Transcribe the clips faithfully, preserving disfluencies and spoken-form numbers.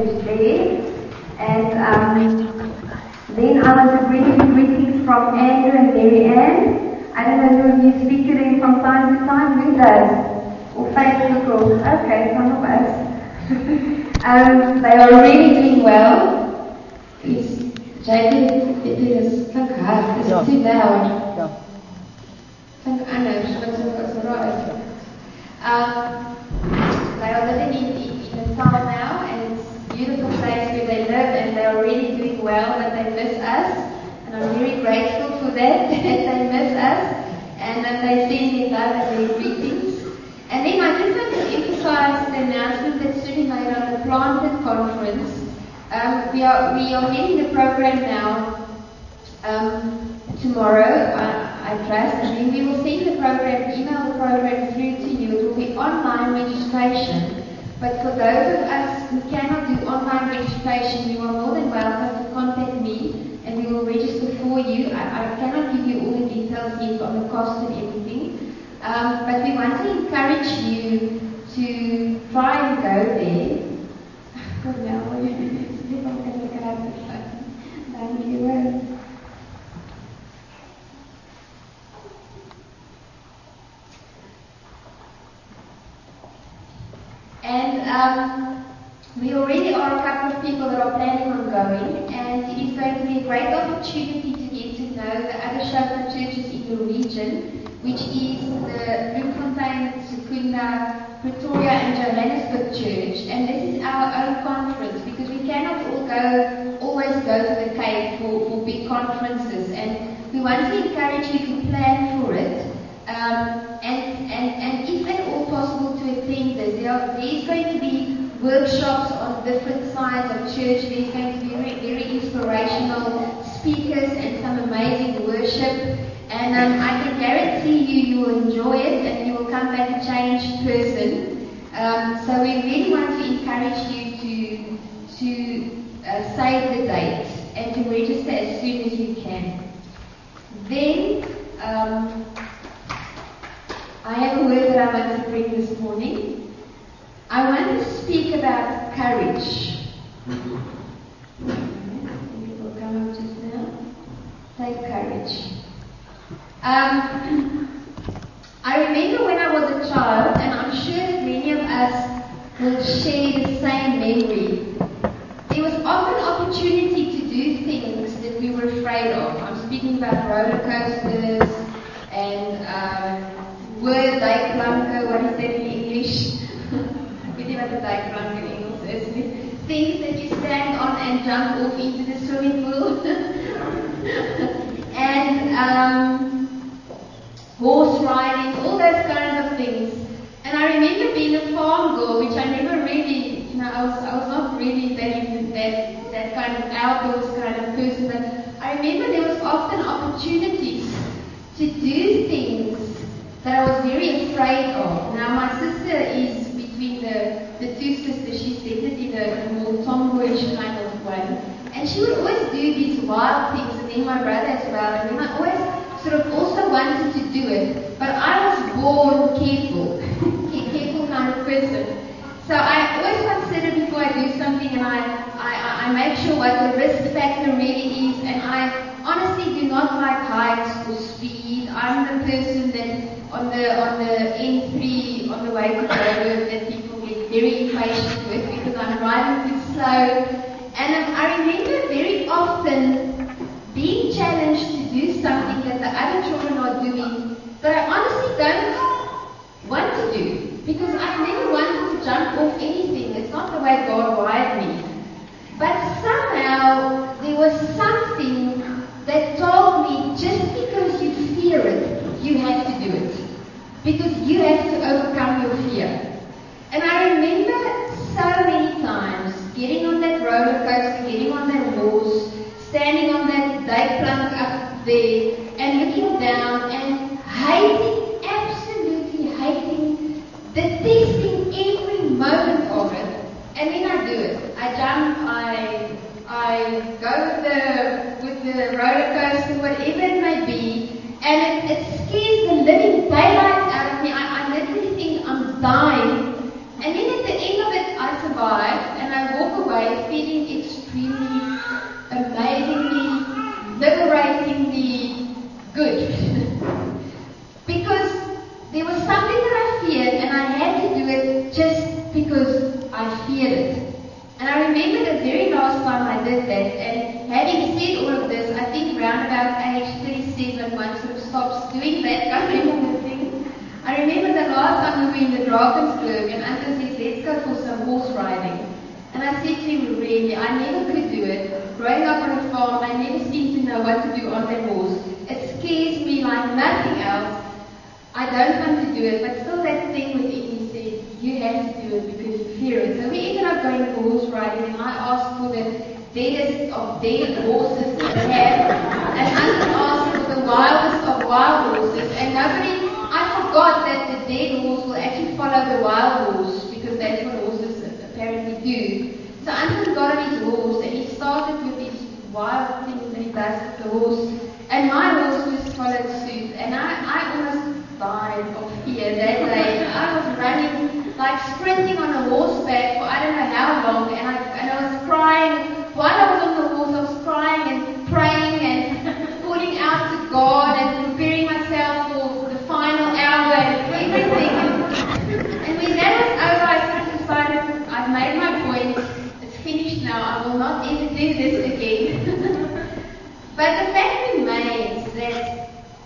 message there. And um, then I want to bring you greetings from Andrew and Mary Ann. I don't know who you speak to them from time to time. Who does? Or Facebook or, okay, some of us. um, they are really doing well. Is Jacob, it is klink hard, it's yeah. too loud. Yeah. Klink anders, wat is right. Um, they are living in, in, in a town now, and it's a beautiful place where they live, and they are really doing well, but they miss us, and I'm very grateful for that, that they miss us, and that they send me love and their greetings. And then I just want to emphasize the announcement that Sue made on the Planted Conference. Um, we are we are getting the program now um, tomorrow, I, I trust, and then we will send the program, email the program through to you. It will be online registration, but for those of us who cannot do online registration, you are more than welcome to contact me, and we will register for you. I, I cannot give you all the details yet on the cost and everything. Um, but we want to encourage you to try and go there. Good now, what are you doing? I'm going to look at the phone. Thank you. And um, we already are a couple of people that are planning on going, and it is going to be a great opportunity to get to know the other Shofar churches in the region, which is the Bloemfontein, Secunda, Pretoria and Johannesburg Church. And this is our own conference, because we cannot all go, always go to the Cape for, for big conferences. And we want to encourage you to plan for it. Um, and, and, and if at all possible to attend this. There, are, there is going to be workshops on different sides of church. There is going to be very, very inspirational speakers and some amazing worship. And um, I can guarantee you, you will enjoy it and you will come back a changed person. Um, so we really want to encourage you to to uh, save the date and to register as soon as you can. Then um, I have a word that I want to bring this morning. I want to speak about courage. I think it will come up just now. Take courage. Um, I remember when I was a child, and I'm sure that many of us will share the same memory. There was often opportunity to do things that we were afraid of. I'm speaking about roller coasters and um, word dijkplanken, what is that in English? I don't know what the dijkplanken in English is. Things that you stand on and jump off into the swimming pool. and um, horse riding, all those kinds of things. And I remember being a farm girl, which I never really, you know, I was I was not really that into that that kind of outdoors kind of person. But I remember there was often opportunities to do things that I was very afraid of. Now my sister is between the the two sisters. She's definitely the more tomboyish kind of one, and she would always do these wild things. And then my brother as well. And then I always sort of also wanted to do it, but I was born careful, careful kind of person. So I always consider before I do something, and I, I, I make sure what the risk factor really is, and I honestly do not like heights or speed. I'm the person that on the on the N three, on the way to Joburg, that people get very impatient with because I'm driving too slow. And um, I remember very often being challenged to do something that the other children are doing that I honestly don't want to do, because I never wanted to jump off anything. It's not the way God wired me. But somehow there was something that told me, just because you fear it, you have to do it, because you have to overcome your fear. And I remember so many times getting on that roller coaster, getting on that horse, standing on that dijkplank up there and looking down and hating, absolutely hating, detesting every moment of it. And then I do it. I jump, I I go with the with the roller coaster, whatever it may be, and it, it scares the living daylight out of me. I, I literally think I'm dying. And then at the end of it, I survive and I walk away. away feeling extremely, amazingly, liberatingly good. Because there was something that I feared, and I had to do it just because I feared it. And I remember the very last time I did that, and having said all of this, I think around about age thirty-seven, one sort of stops doing that kind of thing. I remember the last time we were in the Drakensberg, and Uncle says, let's go for some horse riding. And I said to him, really, I never could do it. Growing up on a farm, I never seemed to know what to do on that horse. It scares me like nothing else. I don't want to do it, but still that thing within me said, you have to do it because you fear it. So we ended up going for horse riding, and I asked for the deadest of dead horses that they have, and Uncle asked for the wildest of wild horses, and nobody, I forgot that the dead horse will actually follow the wild horse, because that's what horses apparently do. So Uncle got on his horse, and he started with these wild things that he does with the horse, and my horse just followed suit, and I, I almost died of fear that day. I was running, like sprinting on a horseback for I don't know how long, and I, and I was crying. While I was on the horse, I was crying and praying and calling out to God and preparing myself for the final hour and everything. And, and when that was over, I sort of decided, I've made my point, it's finished now, I will not ever do this again. But the fact remains that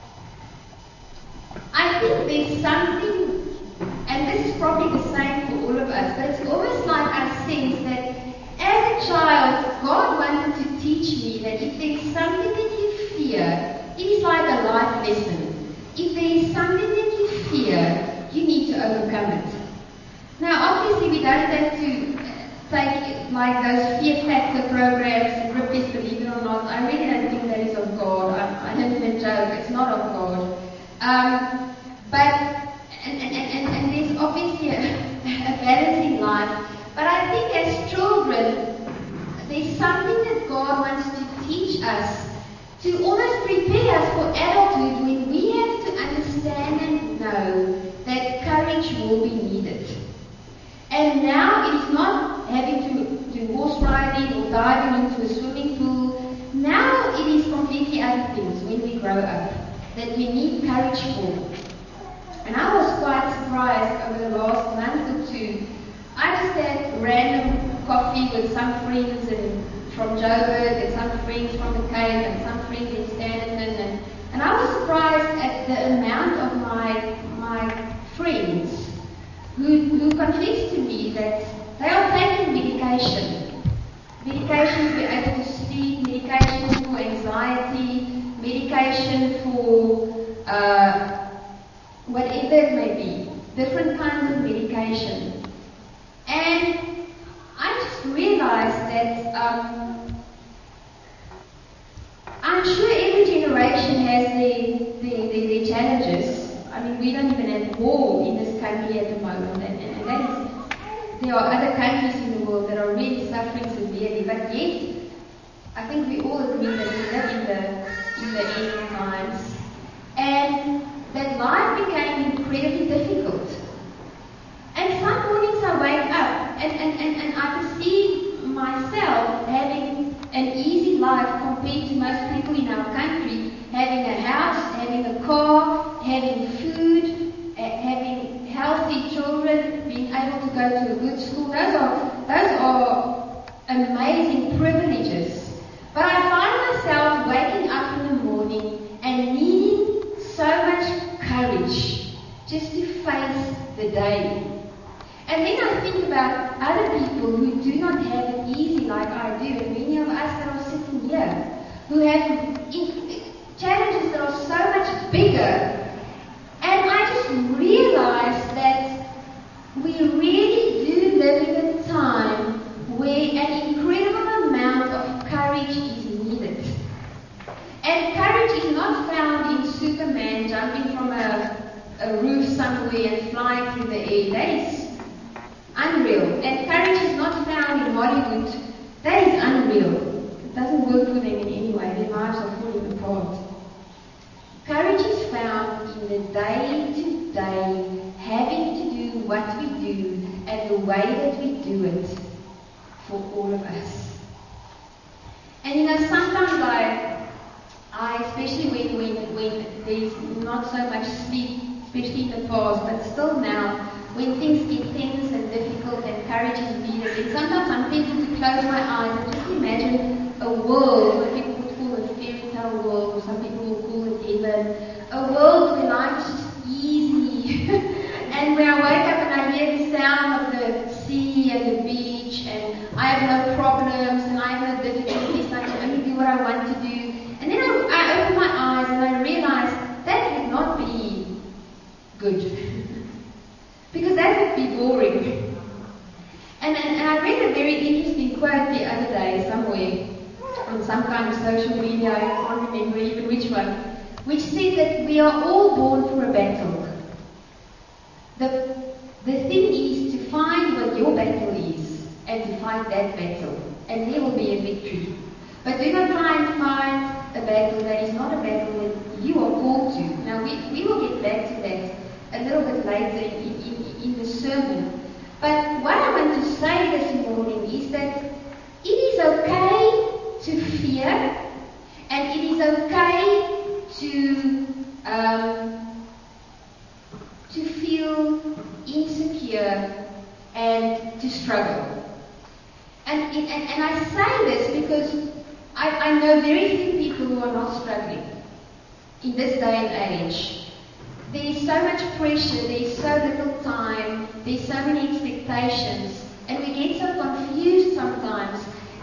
I think there's something, and this is probably the same for all of us, but it's almost like I sense that as a child, God wanted to teach me that if there's something that you fear, it is like a life lesson. If there is something that you fear, you need to overcome it. Now, obviously, we don't have to take like those fear factor programs and rip believe it or not. I really don't think that is of God. I, I don't even joke, it's not of God. Um, but, and, and, and, and there's obviously a, a balancing life. But I think as children, there's something that God wants to teach us to almost prepare us for adulthood when we have to understand and know that courage will be needed. And now it is not having to do horse riding or diving into a swimming pool. Now it is completely other things when we grow up that we need courage for. And I was quite surprised over the last month or two. I just had random coffee with some friends and from Joburg and some friends from the Cape and some friends in Standerton, and, and I was surprised at the amount of my my friends who, who confessed to me that they are taking medication. Medication to be able to sleep, medication for anxiety, medication for uh, whatever it may be, different kinds of medication. And I just realized that um, I'm sure every generation has their, their, their, their challenges. I mean, we don't even have war in this country at the moment, and, and, and that is, there are other countries in the world that are really suffering severely, but yet, I think we all agree that we live in the, in the end times, and that life became incredibly difficult. And some mornings I wake up and, and, and, and I perceive myself having an easy life compared to most people in our country, having a house, having a car, having food, uh, having healthy children, being able to go to a good school. Those are, those are amazing privileges. But I find myself waking up in the morning and needing so much courage just to face the day. And then I think about other people who do not have it easy like I do, and many of us that are sitting here, who have challenges that are so much bigger. And I just realized that we really do live in a time where an incredible amount of courage is needed. And courage is not found in Superman jumping from a, a roof somewhere and flying through the air. That is unreal. And courage is not found in Hollywood. That is unreal. It doesn't work for them in any way. Their lives are falling apart. Courage is found in the day-to-day having to do what we do and the way that we do it. for all of us. And you know, sometimes I, I especially when, when, when there's not so much sleep, especially in the past, but still now, when things get tense and difficult and courage is needed, and sometimes I'm tempted to close my eyes and just imagine a world, what people would call a fairy tale world, or some people will call it heaven, a world where life is just easy, and where I wake up and I hear the sound of the sea and the beach, and I have no problems, and I have no difficulties, and I can only do what I want to do. And then I, I open my eyes and I realize that would not be good. Because that would be boring. And, and, and I read a very interesting quote the other day somewhere on some kind of social media, I can't remember even which one, which said that we are all born for a battle. The, the thing is to find what your battle is and to fight that battle, and there will be a victory. But do not try and find a battle that is not a battle that you are called to. Now we, we will get back to that a little bit later in, in, in the sermon. But what I want to say this morning is that it is okay to fear, and it is okay to um, to feel insecure and to struggle. And, and, and I say this because I, I know very few people who are not struggling in this day and age. There is so much pressure, there is so little time, there is so many expectations, and we get so confused sometimes.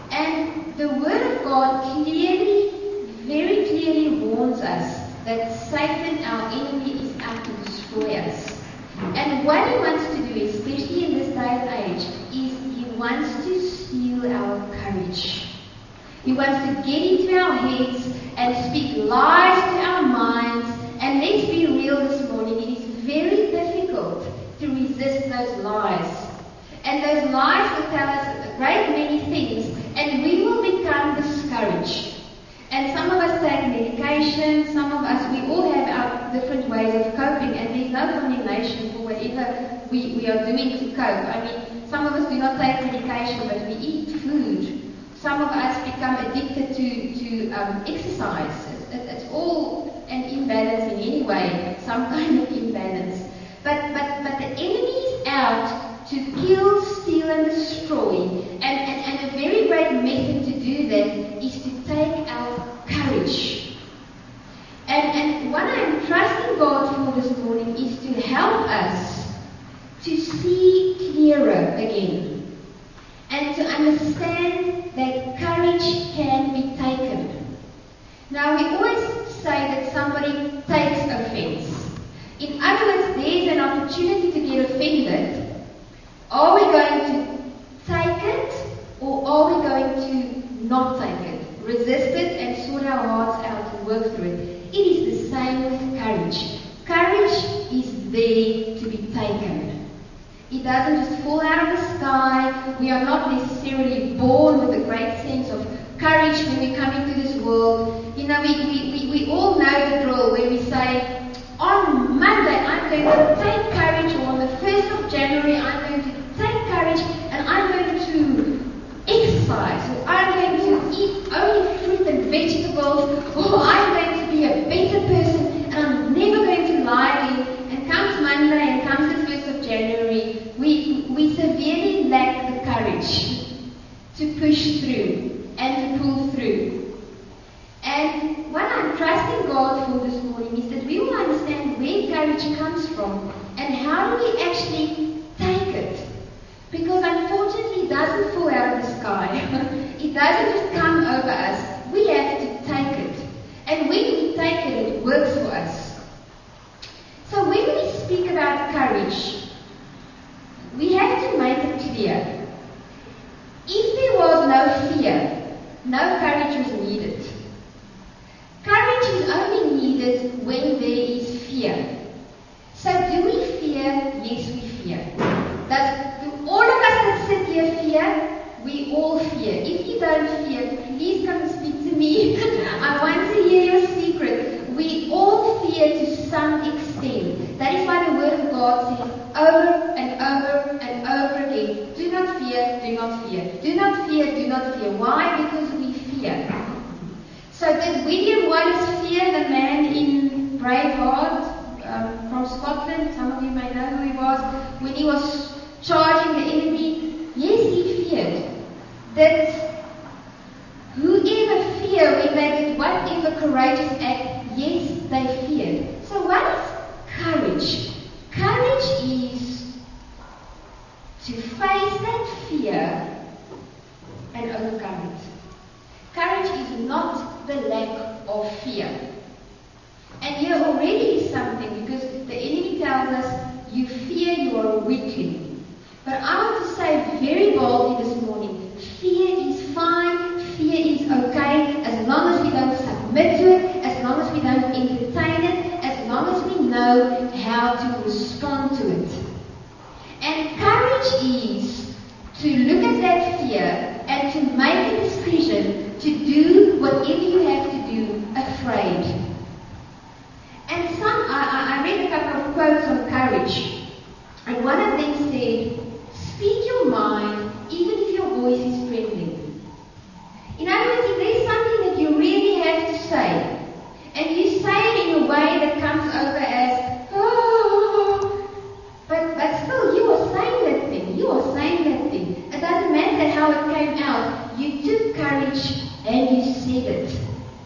And the Word of God clearly, very clearly warns us that Satan, our enemy, is out to destroy us. And what he wants to do, especially in this day and age, is he wants to steal our courage. He wants to get into our heads and speak lies to our minds. And let's be real this morning, it is very difficult to resist those lies. And those lies will tell us a great many things, and we will become discouraged. And some of us take medication, some of us, we all have our different ways of coping, and there's no condemnation for whatever we, we are doing to cope. I mean, some of us do not take medication, but we eat food. Some of us become addicted to, to um, exercise. It's, it's all an imbalance in any way, some kind of imbalance. But, but, but the enemy is out to kill, steal, and destroy. And, and, and a very great method to do that is to take our courage. And, and what I am trusting God for this morning is to help us to see clearer again. And to understand that courage can be taken. Now we always say that somebody takes offense. In other words, there's an opportunity to get offended. Are we going to take it, or are we going to not take it? Resist it and sort our hearts out and work through it. It is the same with courage. Courage is there to be taken. It doesn't just fall out of the sky. We are not necessarily born with a great sense of courage when we come into this world. You know, we, we, we, we all know the drill where we say, on Monday I'm going to take courage, or on the first of January I'm going to take courage and I'm going to exercise, or I'm going to eat only fruit and vegetables, or I'm going to be a better person and I'm never going to lie again. And comes Monday and comes the first of January, we, we severely lack the courage to push through and to pull through. And what I'm trusting God for this morning is that we will understand where courage comes from and how do we actually take it. Because unfortunately it doesn't fall out of the sky. It doesn't just come over us. We have to take it. And when we take it, it works for us. So when we speak about courage, we have to make it clear. If there was no fear, no courage was needed. Courage is only needed when there is fear. So do we fear? Yes, we fear. Does, do all of us that sit here fear? We all fear. If you don't fear, please come and speak to me. I want to hear your secret. We all fear to some extent. That is why the Word of God says over and over and over again, do not fear, do not fear. Do not did William Wallace fear the man in Braveheart um, from Scotland? Some of you may know who he was. When he was charging the enemy, yes, he feared. That whoever fear when they did whatever courageous act, yes, they feared. So what is courage? Courage is to face that fear and overcome it. Courage is not the lack of fear. And here already is something, because the enemy tells us you fear you are a weakling. But I want to say very boldly this morning, fear is fine, fear is okay, as long as we don't submit to it, as long as we don't entertain it, as long as we know how to respond to it. And courage is to look at that fear and to make a decision to do whatever you have to do, afraid. And some, I, I read a couple of quotes on courage, and one of them said, speak your mind even if your voice is trembling. In other words, if there's something that you really have to say, and you say it in a way that comes over as, oh, but, but still you are saying that thing, you are saying that thing. It doesn't matter how it came out, you took courage and you said it.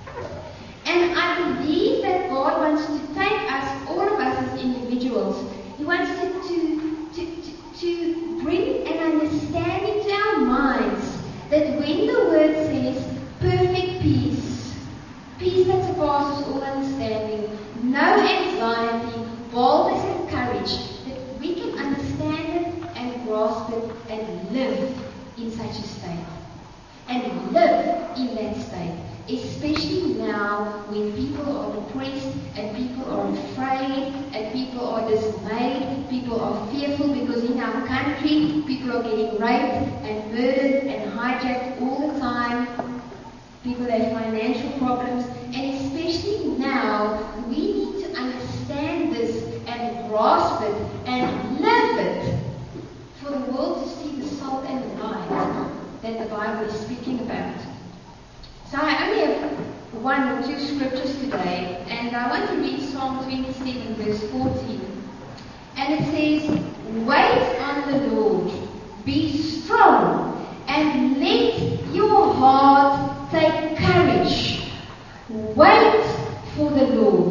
And I believe that God wants to take us, all of us as individuals, He wants to, to, to, to, to bring an understanding to our minds that when the Word says perfect peace, peace that surpasses all understanding, no anxiety, boldness and courage, that we can understand it and grasp it and live in such a state. And live in that state. Especially now when people are depressed and people are afraid and people are dismayed, people are fearful because in our country people are getting raped and murdered and hijacked all the time. People have financial problems, and especially now we need to understand this and grasp it and live it for the world to see the salt and the light that the Bible is speaking about. So I only have one or two scriptures today, and I want to read Psalm twenty-seven, verse fourteen. And it says, wait on the Lord, be strong, and let your heart take courage. Wait for the Lord.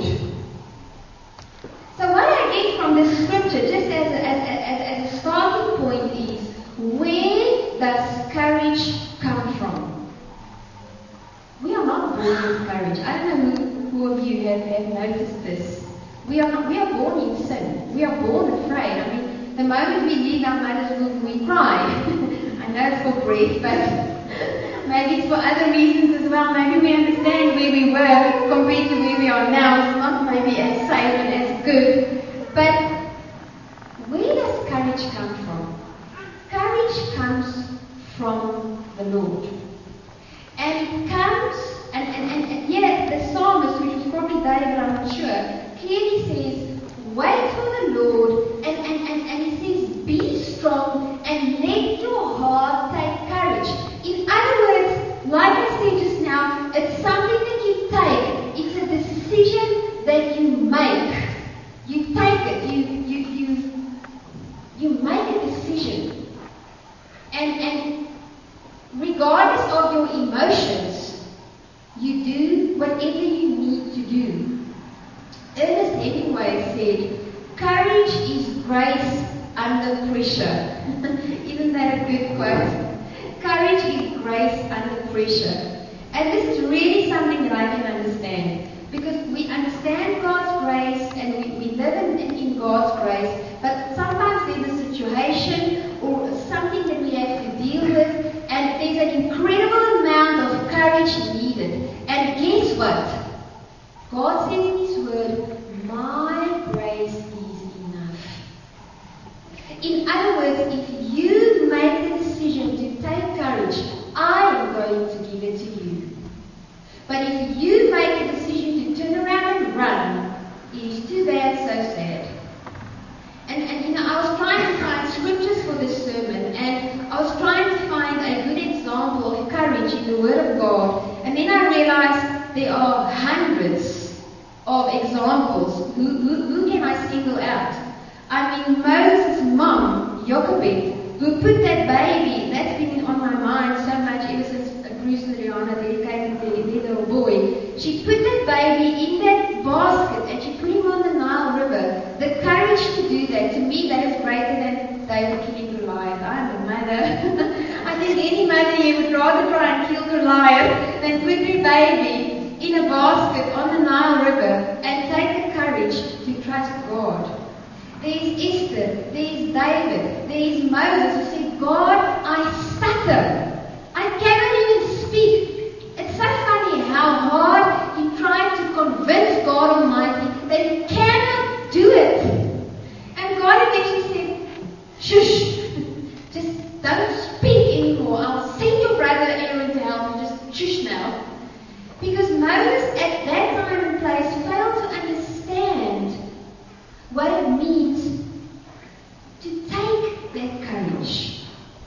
So what I get from this scripture, just as a, as, as, as a starting point, is where does courage come from? We are not born with courage. I don't know who, who of you have, have noticed this. We are not, we are born in sin. We are born afraid. I mean, the moment we leave our mother's womb, we cry. I know it's for breath, but maybe it's for other reasons as well. Maybe we understand where we were compared to where we are now. It's not maybe as safe and as good. But where does courage come from? Courage comes from the Lord. And it comes, and, and, and, and yet the psalmist, which was probably David, I'm not sure, clearly says, wait for the Lord, and, and, and, and he says, be strong, and let your heart take courage. In other words, like I said just now, it's something that you take. It's a decision that you make. You take it. You, you, you, you make a decision. And, and regardless of your emotions, you do whatever you need to do. Ernest Hemingway said, courage is grace under pressure. Isn't that a good quote? Courage is grace under pressure. And this is really something that I can understand. Because we understand God's grace and we, we live in, in God's grace, but sometimes there's a situation or something that we have to deal with, and there's an incredible amount of courage needed. And guess what? God says in His Word, my grace is enough. In other words, if you make the decision to take courage, I am going to give it to you. But if you make a decision to turn around and run, it is too bad, so sad. And, and you know, I was trying to find scriptures for this sermon, and I was trying to find a good example of courage in the Word of God. And then I realized there are hundreds of examples. Who, who, who can I single out? I mean, Moses' mom, Jochebed, who put that baby, that's been on my mind so much ever since Bruce and Rihanna dedicated their, their little boy. She put that baby in that basket and she put him on the Nile River. The courage to do that, to me, that is greater than David killing Goliath. I'm a mother. I think any mother here would rather try and kill Goliath than put their baby in a basket on the Nile River and take the courage to trust God. There's Esther, there's David, there's Moses who said, God, I stutter. I cannot even speak. It's so funny how hard he tried to convince God Almighty that he cannot do it. And God eventually said, shush, just don't speak anymore. I'll send your brother Aaron to help you. Just shush now. Because Moses at that time and place failed to understand what it means to take that courage,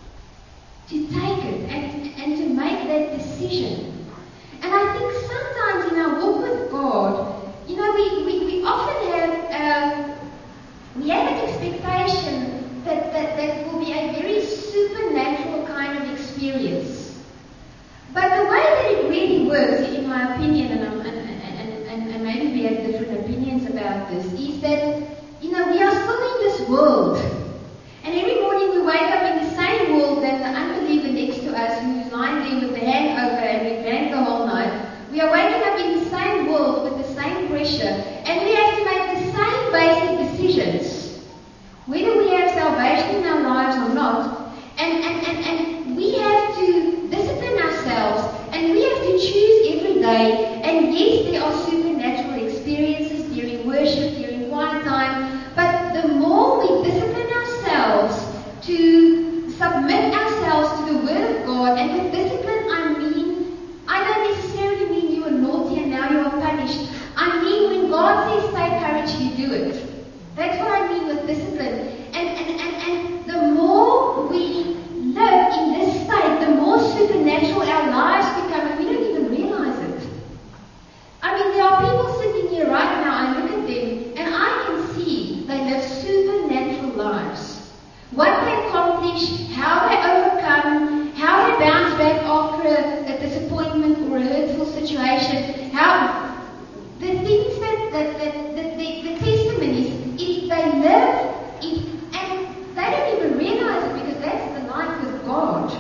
to take it and, and to make that decision. And I think sometimes in our walk with God, you know, we, we, we often have um, we have an expectation that, that that will be a very supernatural kind of experience. But the way that it really works, in my opinion, and, I'm, and, and, and, and maybe we have different opinions about this, is that, you know, we are still in this world. And every morning we wake up in the same world that the unbeliever next to us, who's lying there with the hangover and we drank the whole night, we are waking up in the same world with the same pressure. And we have to make the same basic decisions, whether we have salvation in our lives or not. And, and, and, and we have to discipline ourselves, and we have to choose every day. And yes, there are supernatural experiences during worship, during quiet time, but the more we discipline ourselves to submit ourselves to the Word of God, and with discipline I mean, I don't necessarily mean you are naughty and now you are punished. I mean when God says take courage, you do it. That's what I mean with discipline. And, and, and, and the more we live in this state, the more supernatural our lives become, and we don't even realize it. I mean, there are people sitting here right now, I look at them, and I can see they live supernatural lives. What they accomplish, how they overcome, how they bounce back after a, a disappointment or a hurtful situation, how the things that, that, that, that the, the testimonies, if they live, if, and they don't even realize it because that's the life with God.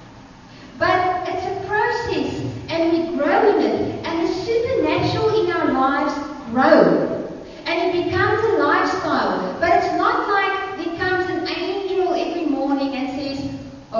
But it's a process, and we grow in it, and the supernatural in our lives grow. And it becomes a lifestyle. But it's not like there comes an angel every morning and says,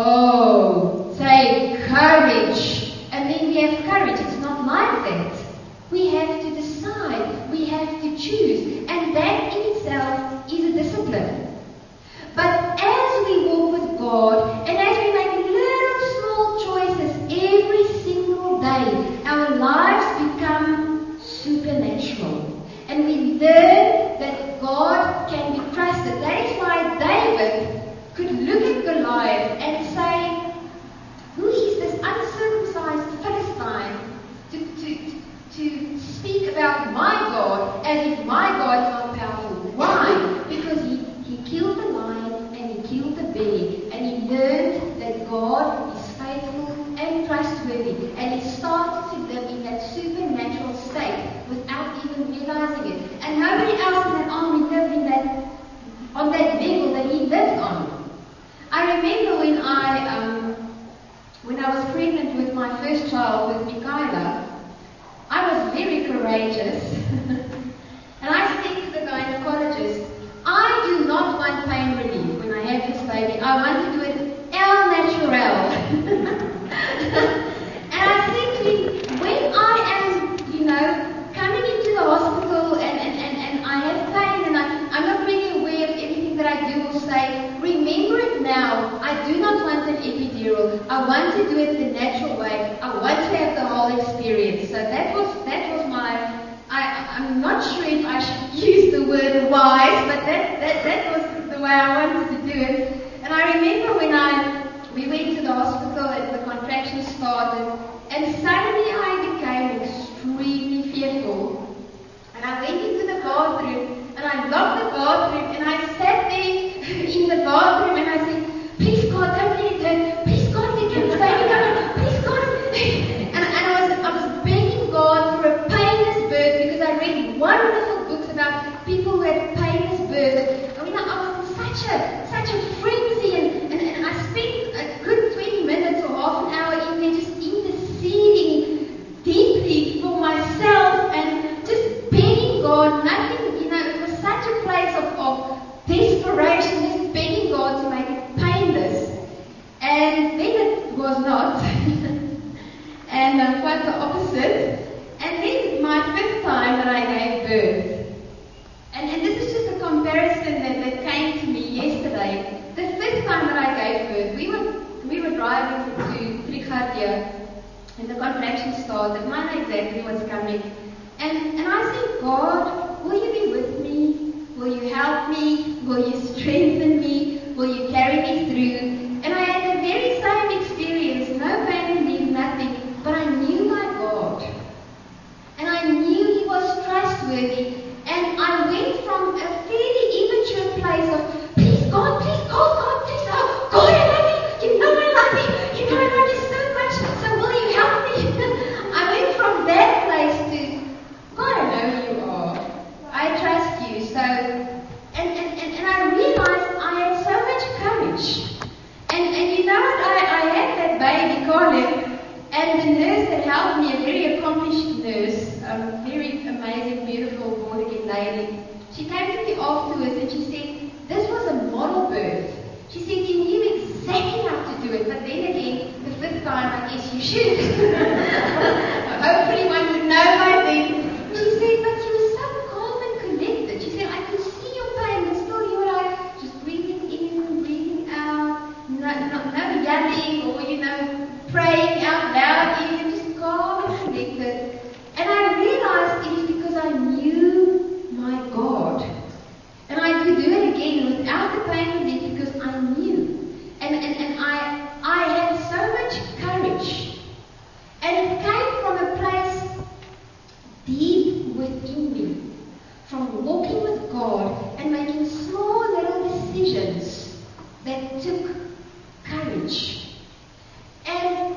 oh, take courage. And then we have courage. It's not like that. We have to decide. We have to choose. And that in itself is a discipline. But as we walk with God, and as we make little small choices every single day, our lives become supernatural. And we learn that God can be trusted. That is why David could look at Goliath and say, who is this uncircumcised Philistine to, to, to speak about my God as if my God is not powerful? Why? Because he, he killed the lion and he killed the bear, and he learned that God is faithful and trustworthy, and he started to live in that supernatural state without even realizing it. And nobody else in that army lived in that, on that level that he lived on. I remember when I um, when I was pregnant with my first child, with Michaela, I was very courageous. And I said to the gynecologist, I do not want pain relief when I have this baby. I want to do it al natural. And I said to him, when I am, you know, coming into the hospital and, and, and, and I have pain and I, I'm not really aware of everything that I do or say, remember it now. I do not want an epidural. I want to do it the natural way. I want to have the whole experience. So that was that was my. I, I'm not sure if I should use the word wise, but that, that, that was the way I wanted to do it. And I remember when I we went to the hospital and the contractions started, and suddenly I became extremely And the contraction started. I know exactly what's coming. And, and I said, God, will you be with me? Will you help me? Will you strengthen me? Will you carry me through? And I had the very same experience. No pain relief, nothing. But I knew my God. And I knew He was trustworthy. And I went from a fairly immature place of, please God, please, oh God, please, oh God, I love you. You know I love you. You know I love you so much. So will you help me? I went from that place to, God, I know you are. I trust you. So, and, and, and, and I realized I had so much courage. And, and you know what? I, I had that baby, Colin, and the nurse that helped me, a very accomplished nurse, um, very amazing, beautiful, born-again lady, she came to me afterwards and she said, this was a model birth. She said, you knew exactly how to do it, but then again, the fifth time, I guess you should. Hopefully one would know by then. She said, but you were so calm and collected. She said, I could see your pain, but still you were like, just breathing in, breathing out, no, no, no yelling, or, you know, praying out loud, even just calm and collected. And I realized it is because I knew my God. And I could do it again without the pain relief because I knew. And, and, and I, I had so much courage. And it came from a place deep within me. From walking with God and making small little decisions that took courage. And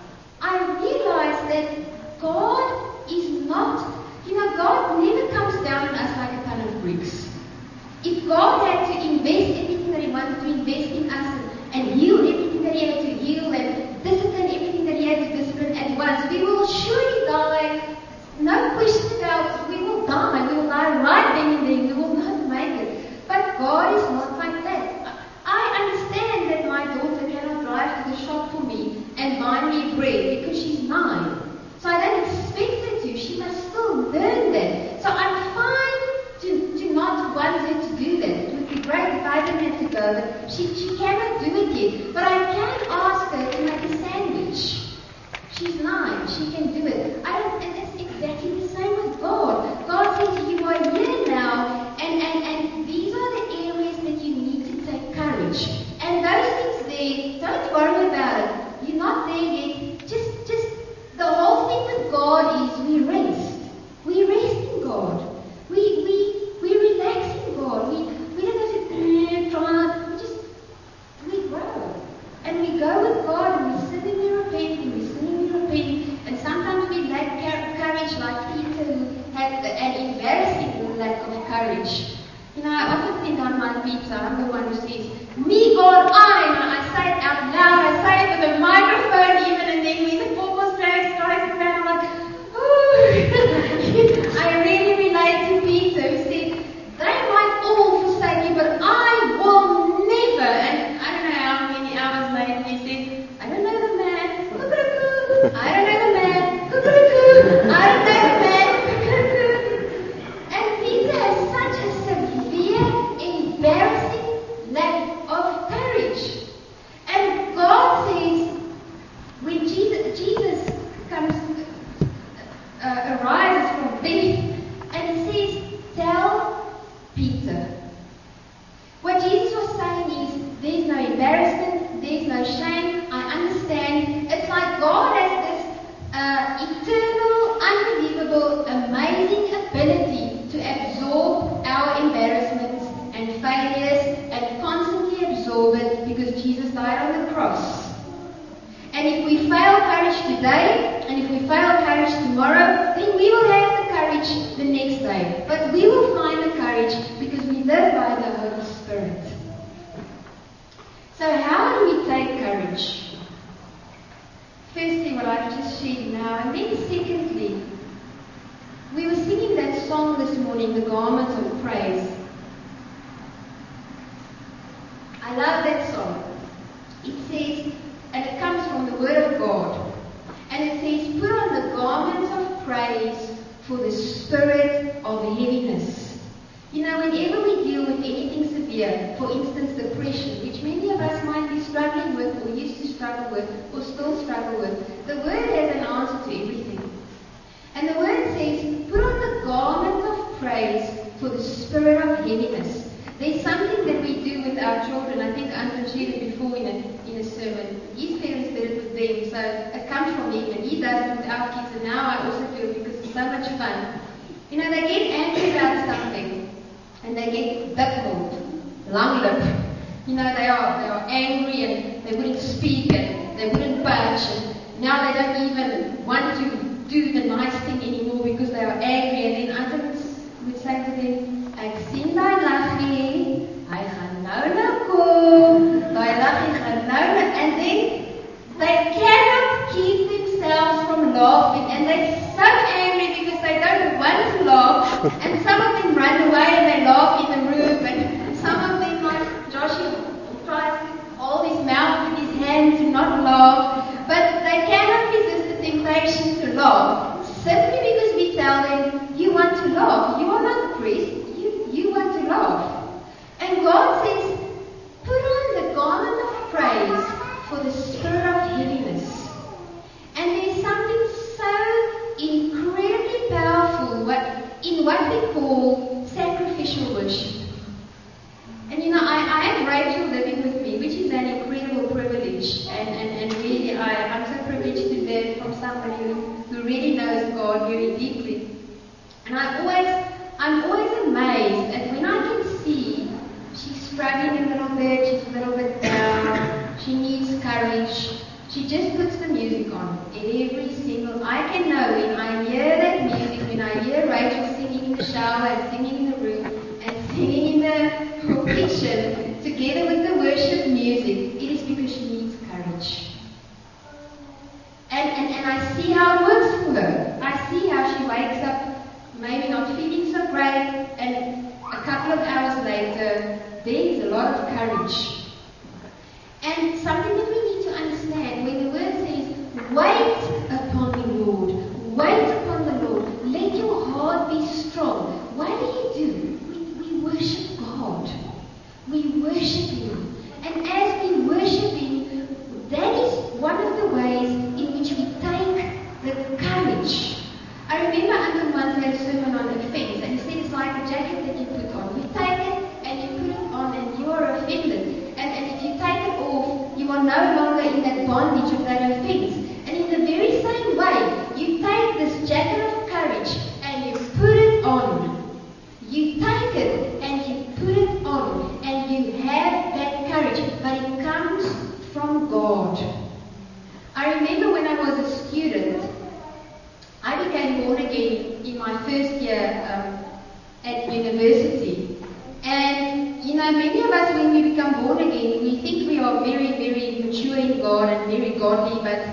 I realized that God is not, you know, God never comes down on us like a ton of bricks. If God had to invest everything that He wanted to invest in us and, and heal everything that He had to heal and discipline everything that He had to discipline at once, we will surely die. No question about it. We will die. We will die right then and then. We will not make it. But God is not like that. I understand that my daughter cannot drive to the shop for me and buy me bread because she's nine. So I don't expect her to. She must still learn that. So I'm fine to, to not want her to do that. It would be great if I didn't have to go, but she, she cannot do it yet. But I can ask her to make a sandwich. She's nine. She can do it. I don't, and it's exactly the same with God. God says you are here now, and, and, and these are the areas that you need to take courage. And those things there, don't worry about it. You're not there yet. Just, just the whole thing with God is we rest. We rest in God. We, we, we relax in God. We, we don't have to try. We just, we grow. And we go with God and we sit and we repent and we sin and we repent. And sometimes we lack courage like Peter who had an embarrassing lack of courage. You know, I often think on my pizza, I'm the one who says, me God, I, and I say it out loud, I say it with a microphone even, and then when the purple strikes strikes the ground, I'm like, ooh. I really relate to Peter who said, they might all forsake you, but I will never. And I don't know how many hours later he said, I don't know the man, cuckoo, I don't know the man, cuckoo, I don't know the man, cuckoo. And Peter has such a severe, embarrassing lack of courage. And God says, when Jesus, Jesus comes, uh, arises from death, and He says, tell Peter. What Jesus was saying is, there's no embarrassment, there's no shame, I understand. It's like God has this uh, eternal, unbelievable, amazing ability to absorb our embarrassments and failures and constantly absorb it because Jesus died on the cross. And if we fail courage today, and if we fail courage tomorrow, then we will have the courage the next day. But we will find the courage because we live by the Holy Spirit. So how do we take courage? Firstly, what I've just shared now, and then secondly, we were singing that song this morning, The Garment of Praise. I love that song. It says, and it comes from the Word of God, and it says, put on the garment of praise for the spirit of heaviness. You know, whenever we deal with anything severe, for instance depression, which many of us might be struggling with or used to struggle with or still struggle with, the Word has an children. I think Anton shared it before in a, in a sermon. His parents did it with them, so it comes from him, and he does it with our kids, and now I also do it because it's so much fun. You know, they get angry about something, and they get big-moed, long lip. You know, they are they are angry, and they wouldn't speak, and they wouldn't budge, and now they don't even want to do the nice thing anymore because they are angry. And then Anton would say to them, ek sien daai laggie, hy gaan nou nou kom, daai laggie gaan nou nou, and then they cannot keep themselves from laughing, and they're so angry because they don't want to laugh, and some of them run away and they laugh in the room, and some of them, like Joshua, tries to hold his mouth with his hand to not laugh, but they cannot resist the temptation to laugh, simply because we tell them, you want to laugh, you are not depressed, you, you want to laugh. And God says, put on the garment of praise for the spirit of heaviness. And there's something so incredibly powerful what, in what we call sacrificial worship. And you know, I, I have Rachel living with me, which is an incredible privilege. And, and, and really, I, I'm so privileged to live from somebody who, who really knows God very deeply. And I always, I'm always amazed at when I can see she's struggling a little bit, she's a little bit down, she needs courage. She just puts the music on every single. I can know when I hear that music, when I hear Rachel singing in the shower and singing in the room and singing in the kitchen together with the worship music, it is because she needs courage. And, and, and I see how it works for her. I see how she wakes up maybe not feeling so great, and a couple of hours later, there is a lot of courage. And something that we need to understand, when the word says, wait upon the Lord, wait upon the Lord, let your heart be strong. What do you do? We, we worship God. We worship Him. And as we worship Him, that is one of the ways in which we take the courage. I remember Uncle once had a sermon on offense, and he said it's like a jacket that you put on. You take it and you put it on, and you are offended. And, and if you take it off, you are no longer in that bondage of that offense. And in the very same way, you take this jacket of courage and you put it on. You take it and you put it on, and you have that courage, but it comes from God. I remember when I was a student, I became born again in my first year um, at university. And, you know, many of us, when we become born again, we think we are very, very mature in God and very godly, but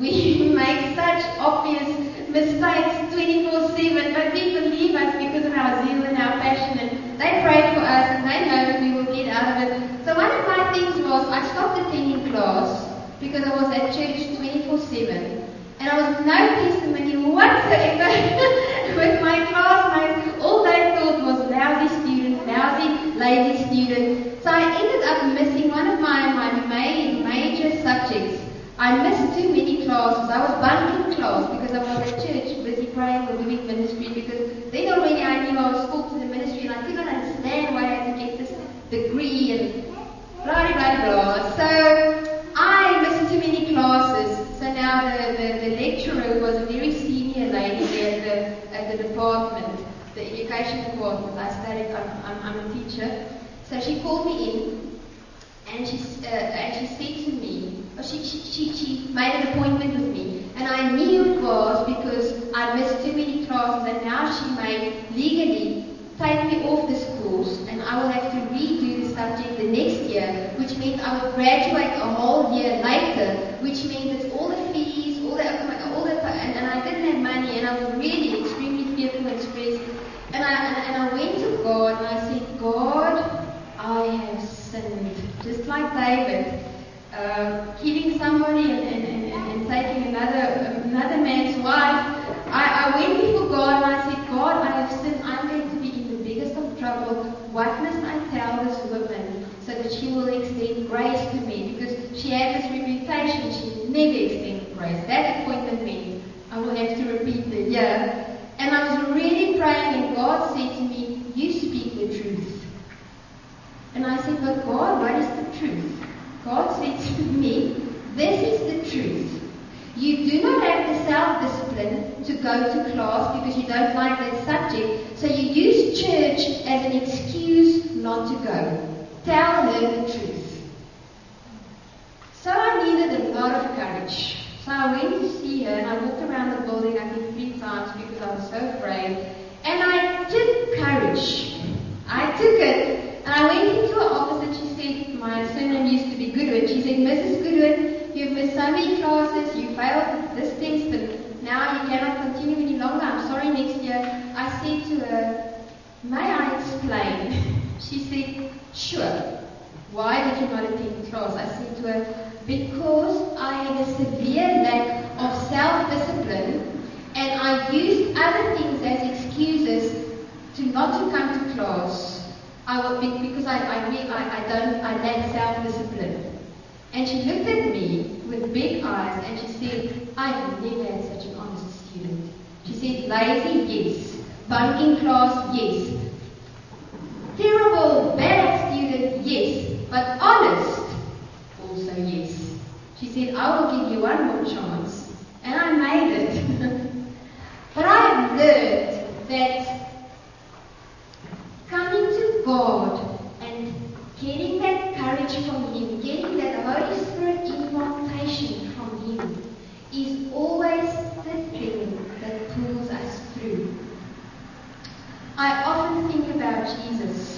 we make such obvious mistakes twenty-four seven, but we believe us because of our zeal and our passion, and they pray for us, and they know that we will get out of it. So one of my things was, I stopped attending class because I was at church twenty-four seven. And I was no testimony whatsoever with my classmates. All they thought was lousy student, lousy, lazy student. So I ended up missing one of my, my main, major subjects. I missed too many classes. I was bunking class because I was at church busy praying or doing ministry, because then already I knew I was called to the ministry, and I could not understand why I had to get this degree and blah, blah, blah. So I missed too many classes. So now the, the, the lecturer was a very senior lady at the, at the department, the education department. I studied, I'm, I'm, I'm a teacher. So she called me in, and she, uh, and she said to me, or she, she, she, she made an appointment with me. And I knew it was because I missed too many classes, and now she may legally take me off this course, and I will have to redo the subject the next year, which means I would graduate a whole year later, which means it's all the fees, all the, all the and, and I didn't have money, and I was really extremely fearful and stressed. And I, and, and I went to God, and I said, God, I have sinned, just like David, uh, killing somebody and, and, and, and taking another another man's wife. I, I went before God, and I said, God, I have sinned. I'm going to be in the biggest of trouble. What must I tell this woman so that she will extend grace to me? Because she had this reputation, she never extended grace. That appointment meant I will have to repeat the year. And I was really praying, and God said to me, you speak the truth. And I said, but God, what is do not have the self-discipline to go to class because you don't like that subject, so you use church as an excuse not to go. Tell her the truth. So I needed a lot of courage. So I went to see her and I walked around the building I think three times because I was so afraid. And I took courage. I took it. And I went into her office and she said, my surname used to be Goodwin. She said, Missus Goodwin, you've missed so many classes, you failed this test, and now you cannot continue any longer. I'm sorry, next year. I said to her, may I explain? She said, sure. Why did you not attend class? I said to her, because I had a severe lack of self-discipline and I used other things as excuses to not to come to class. I would be, because I, I, I, I don't, I lack self-discipline. And she looked at me with big eyes and she said, I have never had such an honest student. She said, lazy, yes. Bunking class, yes. Terrible, bad student, yes. But honest, also yes. She said, I will give you one more chance. And I made it. But I have learned that coming to God and getting that courage from Him, getting that Holy Spirit impartation from Him, is always the thing that pulls us through. I often think about Jesus.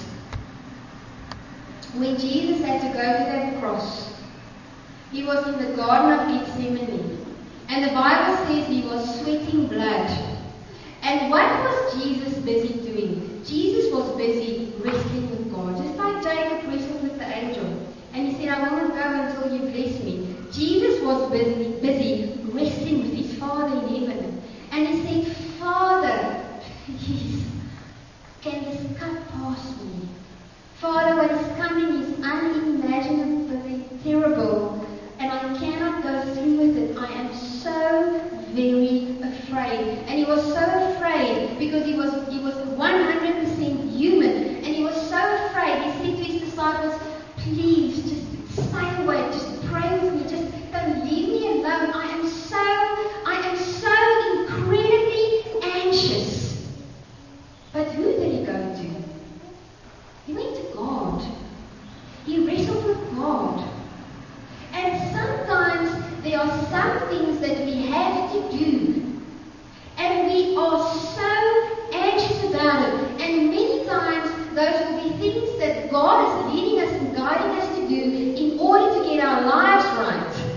When Jesus had to go to that cross, He was in the Garden of Gethsemane. And the Bible says He was sweating blood. And what was Jesus busy doing? Jesus was busy wrestling with God. Just like Jacob wrestled with the angel. And he said, I will not go until you bless me. Jesus was busy, busy wrestling with His Father in heaven. And He said, Father, please, can this cup pass me? Father, what is coming is unimaginably terrible, and I cannot go through with it. I am so very afraid. And He was so afraid because He was He was one hundred percent human, and He was so afraid. He said to His disciples, please, just stay away, just pray with me, just don't leave me alone. I am so, I am so incredibly anxious. But who did He go to? He went to God. He wrestled with God. And sometimes there are some things that we have to do. And we are so anxious about it. And many times those will be things that God is leading us and guiding us to do in order to get our lives right.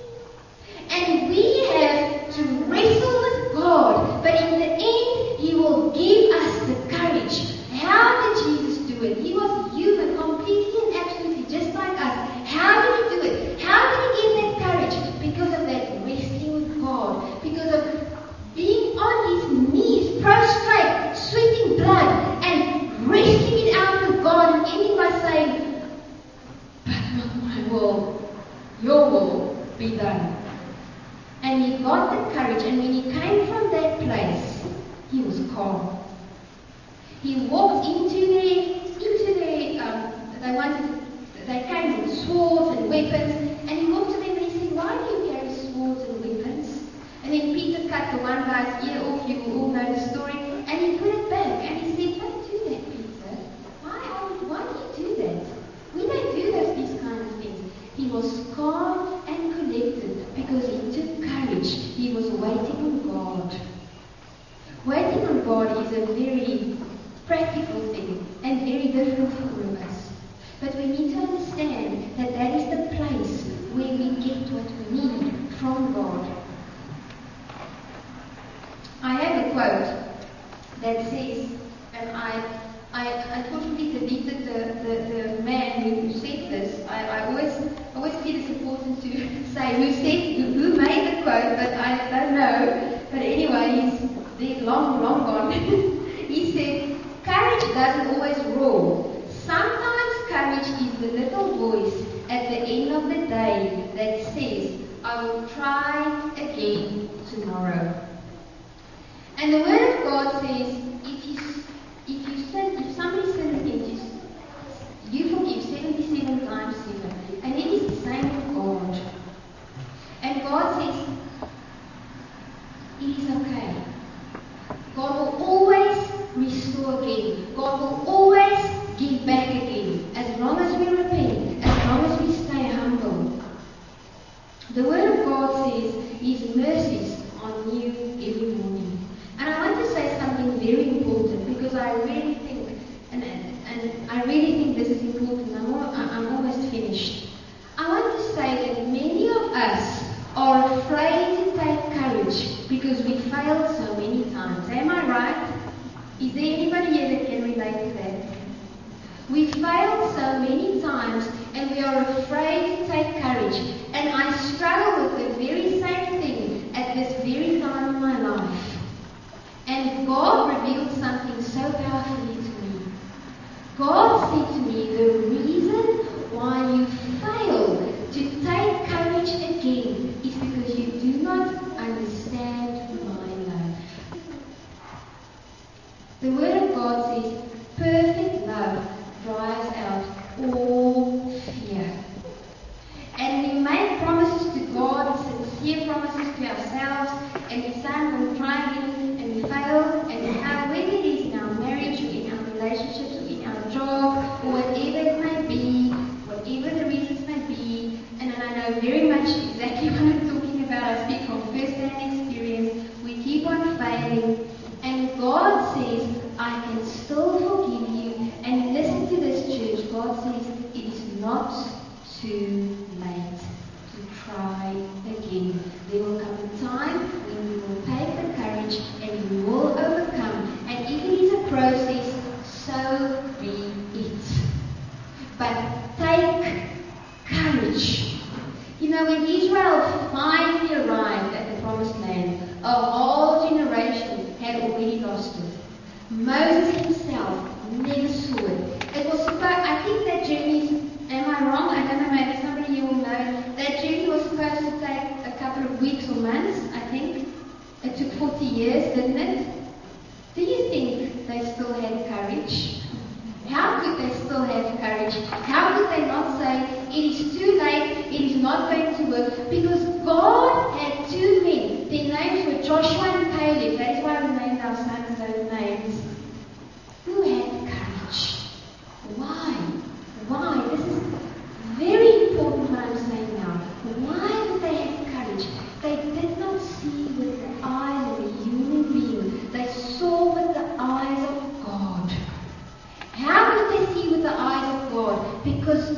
And we have to wrestle with God. But in the end, He will give us the courage. How did Jesus do it? He was human, completely and absolutely just like us. How did He do it? How did He get that courage? Because of that wrestling with God. Because of being on His knees, prostrate, sweating blood, and wrestling it out with God, and ending by saying, but not my will, your will be done. And He got the courage, and when He came from that place, He was calm. He walked into their, into their, um, they wanted, they came with swords and weapons, and He walked to them and He said, why do you carry swords and weapons? And then Peter cut the one guy's ear off, you will all know the story, and he put it back, and he said, don't do that, Peter. Why, are we, why do you do that? We don't do those, these kind of things. He was calm and collected because he took courage. He was waiting on God. Waiting on God is a very practical thing and very different for all of us. But we need to understand that that is the place where we get what we need from God. I have a quote that says, and I, I unfortunately deleted the, the, the man who said this. I, I always always feel it's important to say who said, who, who made the quote, but I don't know. But anyway, he's dead, long, long gone. He said, courage doesn't always roar. Sometimes courage is the little voice at the end of the day that says, I will try again tomorrow. And the Word of God says, if you if you sin, if somebody sins against you, you forgive seventy-seven times seven. And it is the same with God. And God says, it is okay. God will always restore again. God will always give back again. As long as we repent, as long as we stay humble. The Word of God says His mercies are new every morning. And I want to say something very important because I really think, and, and I really think this is important. I'm, all, I'm almost finished. I want to say that many of us are afraid to take courage because we failed so many times. Am I right? Is there anybody here that can relate to that? We failed so many times and we are afraid to take courage. And I struggle with the very same thing at this very time in my life. And God revealed something so powerfully to me. God said to me, the reason why you fail to take courage again is because you do not understand my love. The Word of God says, perfect love drives out all fear. And we make promises to God, sincere promises to ourselves, and we say, I'm going to try again, and we fail, and we fail, whether it is in our marriage, or in our relationships, or in our job, or whatever it may be, whatever the reasons may be. And I know very much exactly what I'm talking about. I speak from first-hand experience. We keep on failing, and God says, I can still forgive you. And listen to this, church. God says, it is not too late to try again. There will come a time when we will take the courage and we will overcome. And if it is a process, so be it. But take courage. You know, when Israel finally arrived at the promised land, a whole generation had already lost it. Moses himself never saw it. It was supposed, I think that journey, am I wrong? I don't know, maybe somebody here will know. That journey was supposed to take a couple of weeks or months, I think. It took forty years, didn't it? Do you think they still had courage? How could they still have courage? How could they not say, it is too late, it is not going to work? Because God had two men. Their names were Joshua and Caleb. That is why we named our sons those names. Who had courage? Why? Why? This is very important what I'm saying now. Why did they have courage? They did not see with the eyes of a human being. They saw with the eyes of God. How did they see with the eyes of God? Because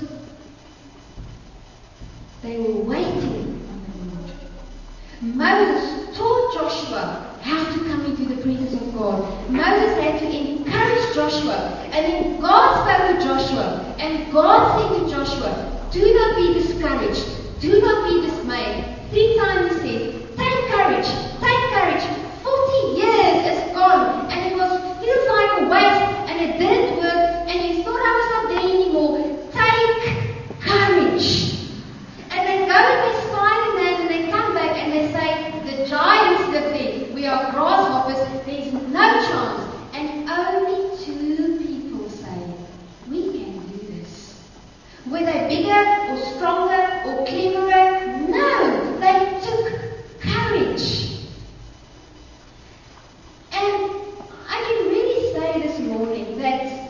they were waiting on the Lord. Moses taught Joshua how to come into the presence of God. Moses had to encourage Joshua. And then God spoke to Joshua. And God said to Joshua, do not be discouraged. Do not be dismayed. Three times he said, take courage. Take courage. Forty years is gone. And it was feels like a waste. And it didn't work. And you thought I was not there anymore. Take courage. And they go and they spy the land and they come back and they say, the giants live there. We are grasshoppers. There's no chance. And only two people say, we can do this. Were they bigger or stronger or cleverer? No. They took courage. And I can really say this morning that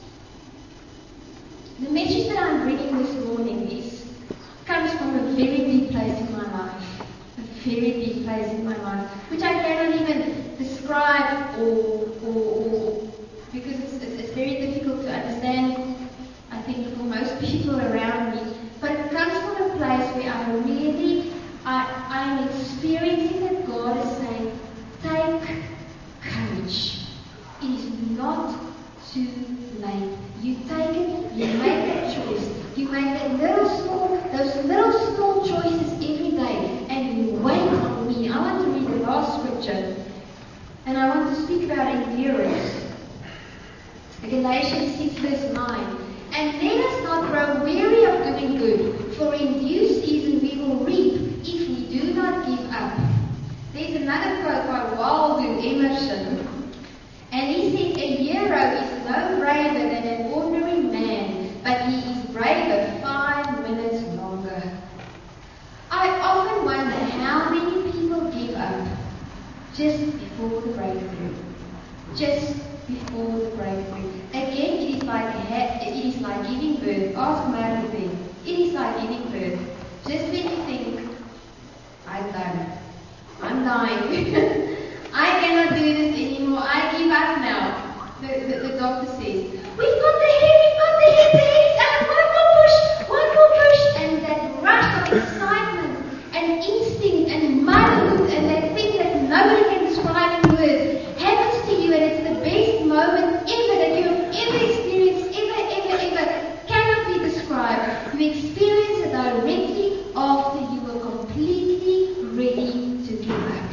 the message that I'm bringing this morning is comes from a very deep place in my life. A very deep place in my life, which I cannot even describe or, or, or because it's, it's, it's very difficult to understand, I think, for most people around me. But it comes from a place where I really, I, I'm experiencing that God is saying, take courage. It is not too late. You take it, you make that choice. You make that little small, those little small choices every day, and you wait on me. I want to read the last scripture, and I want to speak about endurance. Galatians six verse nine. And let us not grow weary of doing good, for in due season we will reap if we do not give up. There's another quote by Waldo Emerson, and he says, a hero is no braver than an ordinary man, but he is braver five minutes longer. I often wonder how many people give up. just before the breakthrough. Just before the breakthrough. Again, it is like a, it is like giving birth. Ask Mary then. It is like giving birth. Just when you think, I'm done. I'm dying. I cannot do this anymore. I give up now. The, the, the doctor says, we've got the head, we've got the head, the head's up. One more push, one more push. And that rush of excitement and instinct and motherhood and that thing that nobody can describe in words happens to you, and it's the best moment ever that you have ever experienced, ever, ever, ever, cannot be described. You experience it directly after you were completely ready to give up.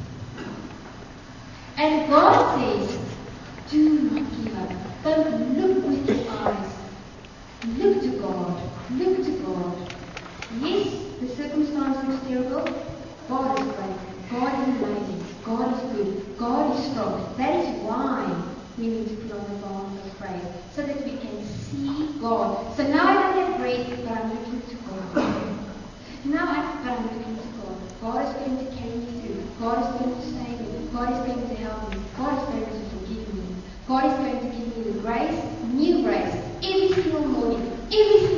And God says, do not give up. Don't look with your eyes. Look to God. Look to God. Yes, the circumstance looks terrible. God is great. God is amazing. God is good. God is strong. That is why we need to put on the garment of praise, so that we can see God. So now I don't have bread, but I'm looking to God. Now I, but I'm looking to God. God is going to carry me through. God is going to save me. God is going to help me. God is going to forgive me. God is going to give me the grace, new grace, every single morning, every